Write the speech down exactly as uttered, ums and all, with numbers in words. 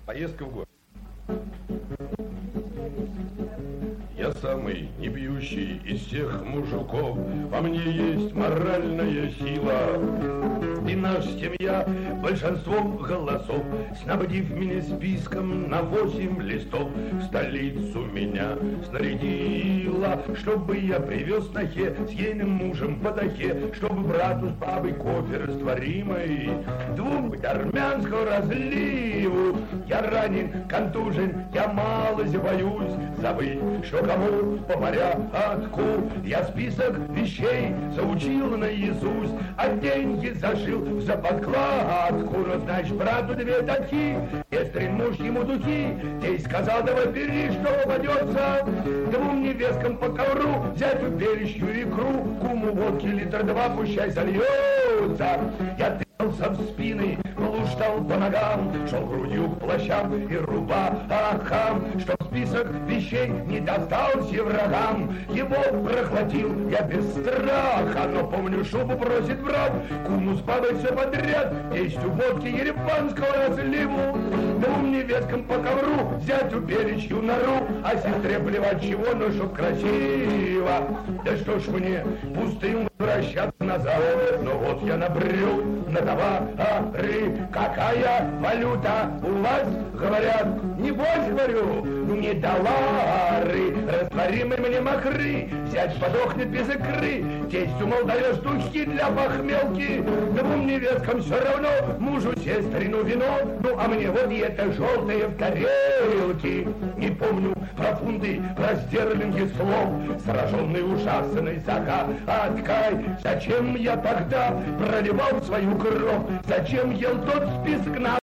Поездка в город. Я самый не пьющий из всех мужиков, во мне есть моральная сила. И наша семья большинством голосов, снабдив меня списком на восемь листов, в столицу меня снарядила, чтобы я привез нахе с ейным мужем по дахе, чтобы брату с бабой кофе растворимый, двум быть армянского разливу. Я ранен, контужен, я малость боюсь забыть, что кому по порядку я список вещей заучил наизусть, а деньги зашил за подкладку. Ну, значит, брату две такие, пестрин муж ему духи, тесть сказал, давай бери, что попадется. Двум невесткам по ковру взять перечью икру, куму водки литр два, пущай зальется. Я тыкался в спины, луштал по ногам, шел грудью к плащам и рубахам, чтоб список вещей не достался врагам. Его прохватил я без страха, но помню, шубу просит брат, куму с бабой все подряд, тестю водки ерепанского разливу. Двум невесткам по ковру взять уберечью нору, а сестре плевать чего, но чтоб красиво. Да что ж мне пустым возвращаться назад, но вот я набрел на товары. Какая валюта у вас, говорят? Небось, говорю, не доллары, растворимы мне мокры, взять подохнет без икры, тестю, мол, даешь штучки для похмелки, двум невесткам все равно, мужу сестрину вино, ну а мне вот и это желтое в тарелке. Не помню про фунты, про стерлинги слов, сраженный ужасный загадкой. Зачем я тогда проливал свою кровь, зачем ел тот список на